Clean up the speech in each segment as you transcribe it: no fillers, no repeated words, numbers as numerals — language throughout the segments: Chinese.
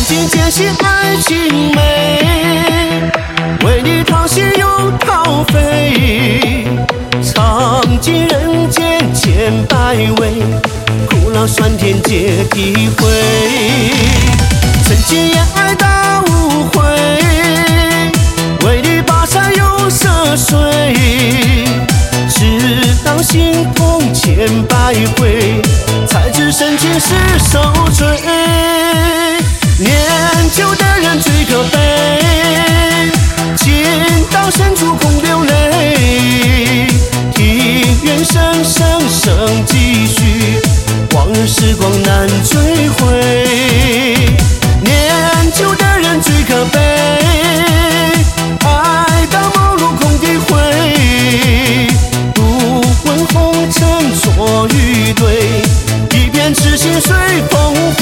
经坚信爱情美，为你掏心又掏肺，尝尽人间千百味，苦辣酸甜皆体会。曾经也爱到无悔，为你跋山又涉水，直到心痛千百回，才知深情是受罪。念旧的人最可悲，情到深处空流泪，庭院声声声继续，往日时光难追回。念旧的人最可悲，爱到梦入空的灰，不问红尘错与对，一片痴心随风飞。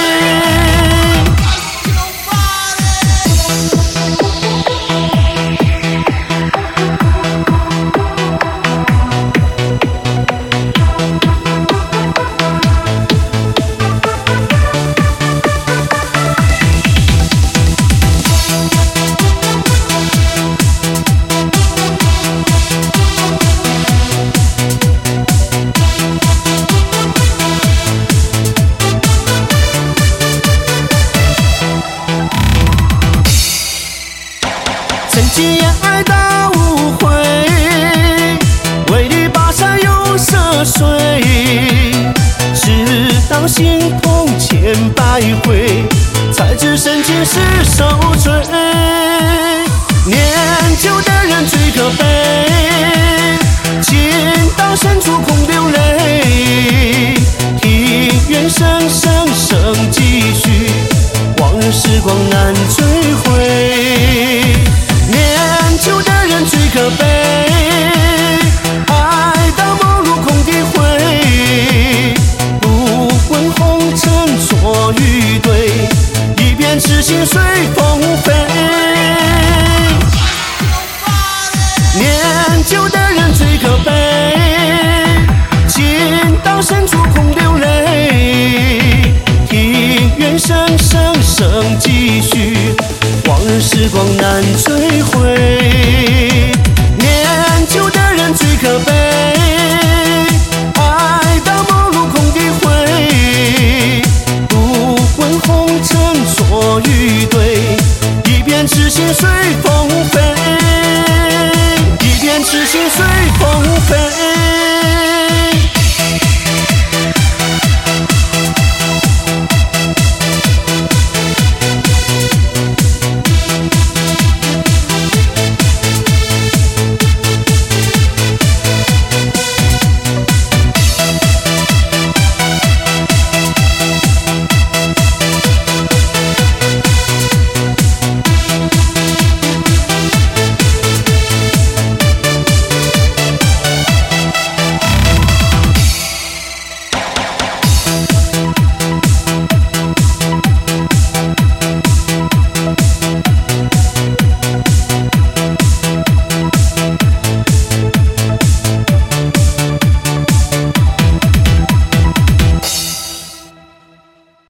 曾经也爱到无悔，为你跋山又涉水，直到心痛千百回，才知深情是受罪。念旧的人最可悲，情到深处空流泪，庭院声声声继续，往日时光难追回。念旧的人最可悲，爱到梦入空的灰，不问红尘错与对，一片痴心随风飞。